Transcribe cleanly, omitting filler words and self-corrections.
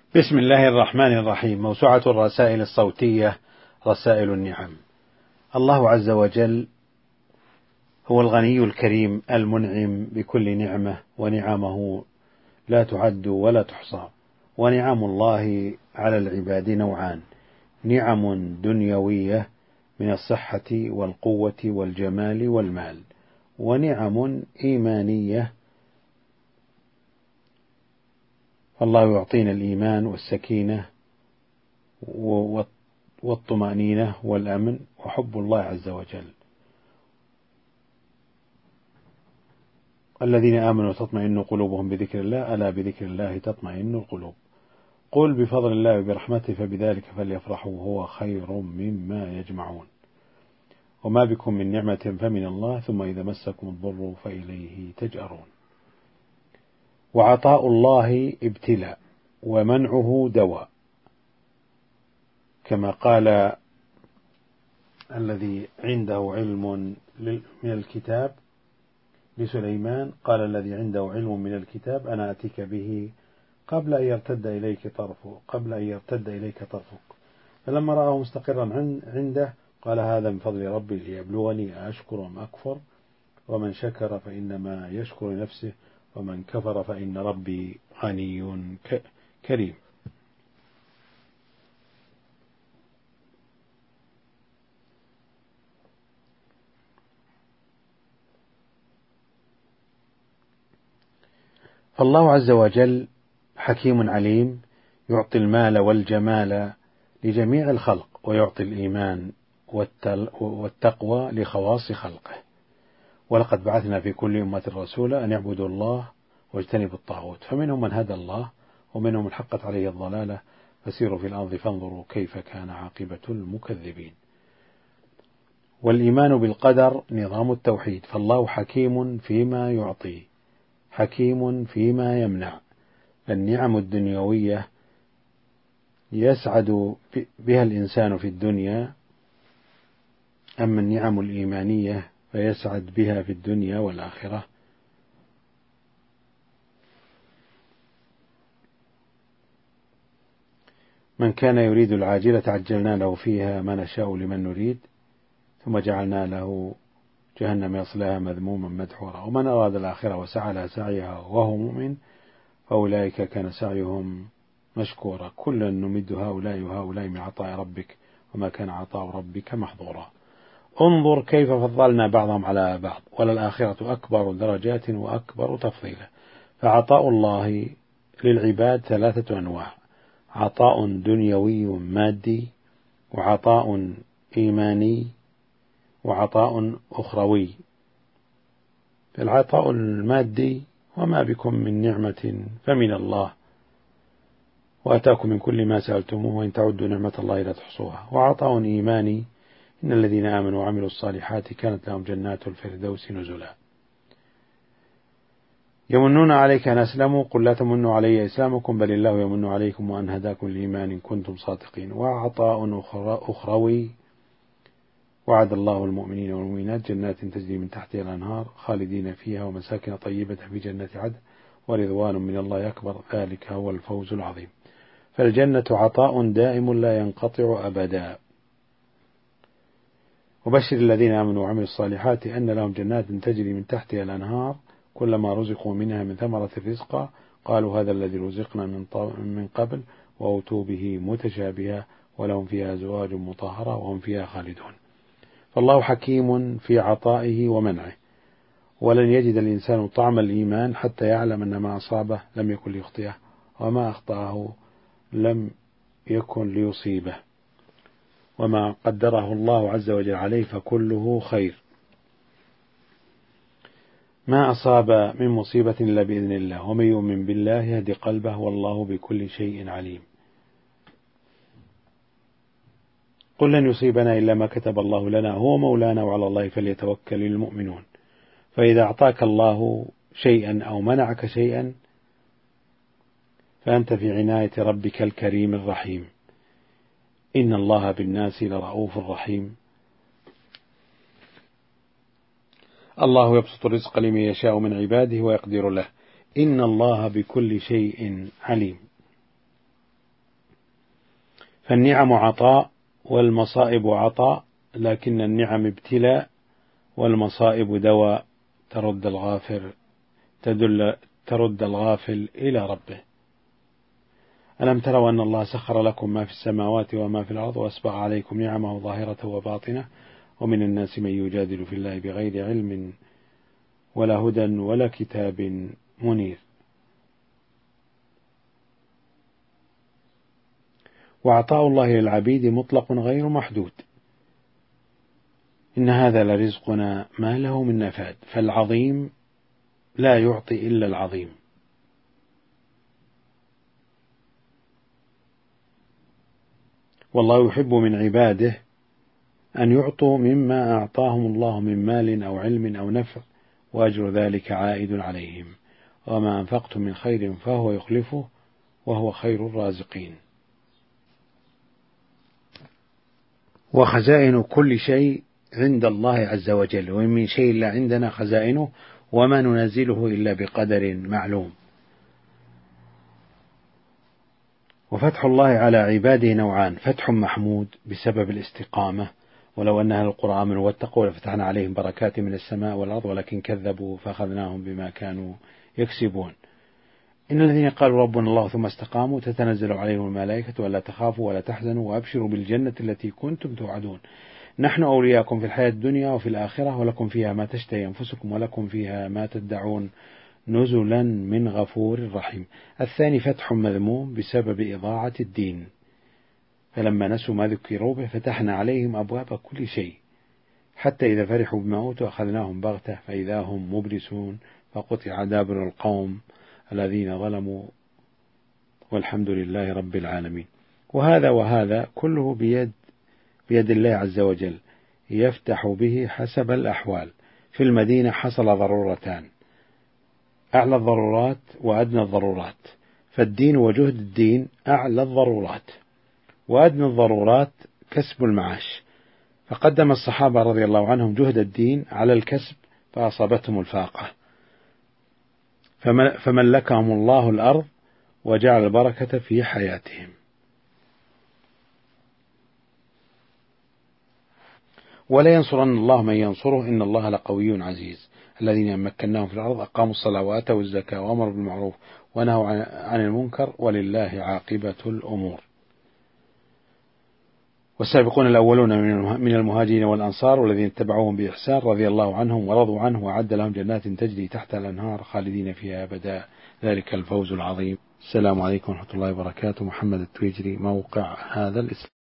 بسم الله الرحمن الرحيم. موسوعة الرسائل الصوتية رسائل النعم. الله عز وجل هو الغني الكريم المنعم بكل نعمة، ونعمه لا تعد ولا تحصى. ونعم الله على العباد نوعان: نعم دنيوية من الصحة والقوة والجمال والمال، ونعم إيمانية. فالله يعطينا الإيمان والسكينة والطمأنينة والأمن وحب الله عز وجل. الذين آمنوا تطمئن قلوبهم بذكر الله، ألا بذكر الله تطمئن القلوب. قل بفضل الله وبرحمته فبذلك فليفرحوا هو خير مما يجمعون. وما بكم من نعمة فمن الله، ثم إذا مسكم الضر فإليه تجأرون. وعطاء الله ابتلاء، ومنعه دواء، كما قال الذي عنده علم من الكتاب لسليمان: قال الذي عنده علم من الكتاب أنا أتيك به قبل أن يرتد إليك طرفك. فلما رآه مستقرا عنده قال هذا من فضل ربي ليبلوني أشكر أم أكفر، ومن شكر فإنما يشكر نفسه، ومن كفر فإن ربي غني كريم. فالله عز وجل حكيم عليم، يعطي المال والجمال لجميع الخلق، ويعطي الإيمان والتقوى لخواص خلقه. ولقد بعثنا في كل أمة رسولا أن يعبدوا الله واجتنبوا الطاغوت، فمنهم من هدى الله ومنهم من حقت عليه الضلالة، فسيروا في الأرض فانظروا كيف كان عاقبة المكذبين. والإيمان بالقدر نظام التوحيد، فالله حكيم فيما يعطي حكيم فيما يمنع. النعم الدنيوية يسعد بها الإنسان في الدنيا، أما النعم الإيمانية فيسعد بها في الدنيا والآخرة. من كان يريد العاجلة عجلنا له فيها ما نشاء لمن نريد، ثم جعلنا له جهنم يصلاها مذموما مدحورا. ومن أراد الآخرة وسعى لها سعيها وهو مؤمن فأولئك كان سعيهم مشكورا. كلا نمد هؤلاء وهؤلاء من عطاء ربك وما كان عطاء ربك محظورا. انظر كيف فضلنا بعضهم على بعض، وللآخرة أكبر درجات وأكبر تفضيلا. فعطاء الله للعباد ثلاثة أنواع: عطاء دنيوي مادي، وعطاء إيماني، وعطاء أخروي. العطاء المادي: وما بكم من نعمة فمن الله، وأتاكم من كل ما سألتموه، وإن تعدوا نعمة الله لا تحصوها. وعطاء إيماني: إن الذين آمنوا وعملوا الصالحات كانت لهم جنات الفردوس نزلا. يمنون عليك أن أسلموا، قل لا تمنوا علي إسلامكم بل الله يمن عليكم وأن هداكم للإيمان إن كنتم صادقين. وعطاء أخروي: وعد الله المؤمنين والمؤمنات جنات تجري من تحتها الأنهار خالدين فيها ومساكن طيبة في جنة عدن ورضوان من الله أكبر، ذلك هو الفوز العظيم. فالجنة عطاء دائم لا ينقطع أبدا. وبشر الذين آمنوا وعملوا الصالحات أن لهم جنات تجري من تحتها الأنهار كلما رزقوا منها من ثمرة رزقا قالوا هذا الذي رزقنا من قبل وأوتوا به متشابها ولهم فيها أزواج مطهرة وهم فيها خالدون. فالله حكيم في عطائه ومنعه، ولن يجد الإنسان طعم الإيمان حتى يعلم أن ما أصابه لم يكن ليخطئه، وما أخطأه لم يكن ليصيبه، وما قدره الله عز وجل عليه فكله خير. ما أصاب من مصيبة إلا بإذن الله، ومن يؤمن بالله يهدي قلبه والله بكل شيء عليم. قل لن يصيبنا إلا ما كتب الله لنا هو مولانا وعلى الله فليتوكل المؤمنون. فإذا أعطاك الله شيئا أو منعك شيئا فأنت في عناية ربك الكريم الرحيم. إن الله بالناس لرؤوف رحيم. الله يبسط الرزق لمن يشاء من عباده ويقدر له، إن الله بكل شيء عليم. فالنعم عطاء والمصائب عطاء، لكن النعم ابتلاء والمصائب دواء ترد الغافل إلى ربه. ألم تروا أن الله سخر لكم ما في السماوات وما في الأرض وأسبغ عليكم نعمه ظاهرة وباطنة ومن الناس من يجادل في الله بغير علم ولا هدى ولا كتاب منير. وعطاء الله للعبيد مطلق غير محدود. إن هذا لرزقنا ما له من نفاد، فالعظيم لا يعطي إلا العظيم. والله يحب من عباده أن يعطوا مما أعطاهم الله من مال أو علم أو نفع، وأجر ذلك عائد عليهم، وما أنفقتم من خير فهو يخلفه وهو خير الرازقين. وخزائن كل شيء عند الله عز وجل، وإن من شيء إلا عندنا خزائنه وما ننزله إلا بقدر معلوم. وفتح الله على عباده نوعان: فتح محمود بسبب الاستقامة، ولو أن أهل القرى آمنوا واتقوا لفتحنا عليهم بركات من السماء والأرض ولكن كذبوا فأخذناهم بما كانوا يكسبون. إن الذين قالوا ربنا الله ثم استقاموا تتنزل عليهم الملائكة ولا تخافوا ولا تحزنوا وأبشروا بالجنة التي كنتم توعدون، نحن أولياءكم في الحياة الدنيا وفي الآخرة ولكم فيها ما تشتهي أنفسكم ولكم فيها ما تدعون نزلا من غفور رحيم. الثاني فتح مذموم بسبب إضاعة الدين، فلما نسوا ما ذكروا به فتحنا عليهم أبواب كل شيء حتى إذا فرحوا بما أوتوا أخذناهم بغتة فإذا هم مبلسون فقطع دابر القوم الذين ظلموا والحمد لله رب العالمين. وهذا كله بيد الله عز وجل يفتح به حسب الأحوال. في المدينة حصل ضرورتان: أعلى الضرورات وأدنى الضرورات، فالدين وجهد الدين أعلى الضرورات، وأدنى الضرورات كسب المعاش، فقدم الصحابة رضي الله عنهم جهد الدين على الكسب فأصابتهم الفاقة، فملكهم الله الأرض وجعل البركة في حياتهم. ولا ينصرن الله من ينصره إن الله لقوي عزيز. الذين مكناهم في الأرض أقاموا الصلاة وآتوا الزكاة وأمروا بالمعروف ونهوا عن المنكر ولله عاقبة الأمور. والسابقون الأولون من المهاجرين والأنصار والذين اتبعوهم بإحسان رضي الله عنهم ورضوا عنه وأعد لهم جنات تجري تحت الأنهار خالدين فيها أبدا، ذلك الفوز العظيم. السلام عليكم ورحمة الله وبركاته. محمد التويجري، موقع هذا الإسلام.